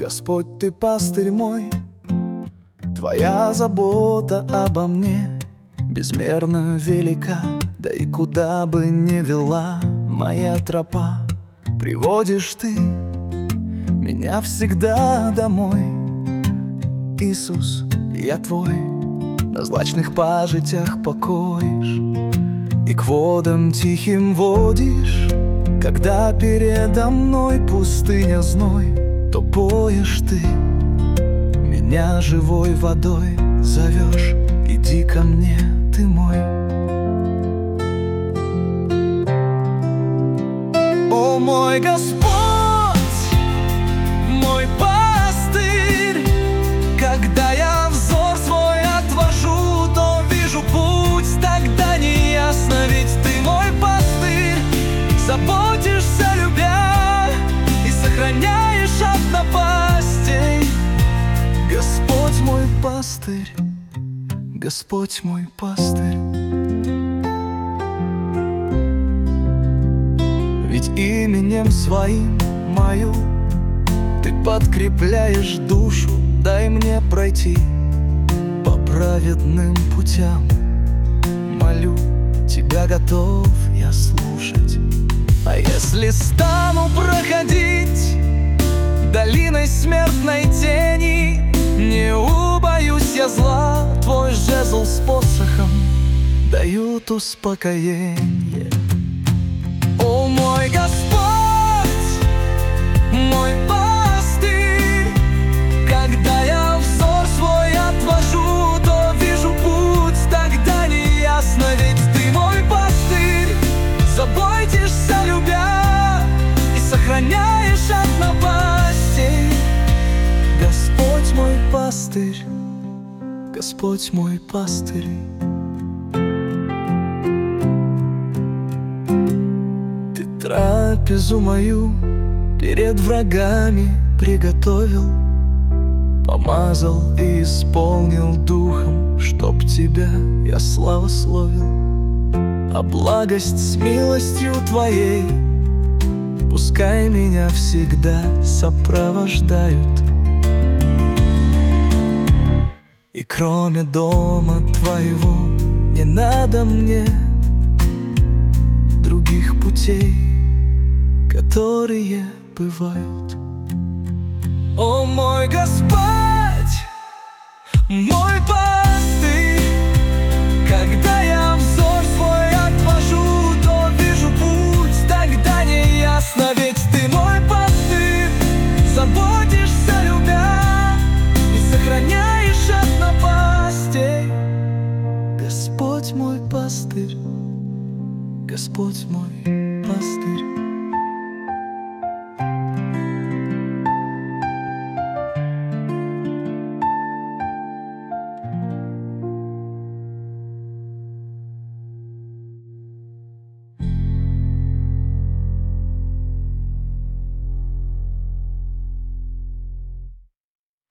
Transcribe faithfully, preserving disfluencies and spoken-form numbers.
Господь, Ты пастырь мой, Твоя забота обо мне безмерно велика. Да и куда бы ни вела моя тропа, приводишь Ты меня всегда домой. Иисус, я Твой, на злачных пажитях покоишь и к водам тихим водишь. Когда передо мной пустыня зной, то поешь Ты меня живой водой, зовешь: иди ко мне, Ты мой. О мой Господь, мой пастырь, когда я взор свой отвожу, то вижу путь тогда неясно, ведь Ты мой пастырь, заботишься, любя, и сохраняешь от напастей. Господь мой пастырь, Господь мой пастырь. Ведь именем Своим мою Ты подкрепляешь душу, дай мне пройти по праведным путям. Молю Тебя, готов я слушать. А если стану проходить долиной смертной тени, не убоюсь я зла, Твой жезл с посохом дают успокоение. О мой Господь, мой пастырь, когда я взор свой отвожу, то вижу путь тогда неясно, ведь Ты мой пастырь, заботишься, любя, и сохраняешь от напастей. Господь мой пастырь, Господь мой пастырь. Ты трапезу мою перед врагами приготовил, помазал и исполнил духом, чтоб Тебя я славословил. А благость с милостью Твоей пускай меня всегда сопровождают. И кроме дома Твоего не надо мне других путей, которые бывают. О мой Господь, мой пастырь, когда я взор свой отвожу, то вижу путь тогда неясно, ведь Ты мой пастырь, заботишься, любя, и сохраняешь от напастей. Господь мой пастырь, Господь мой пастырь.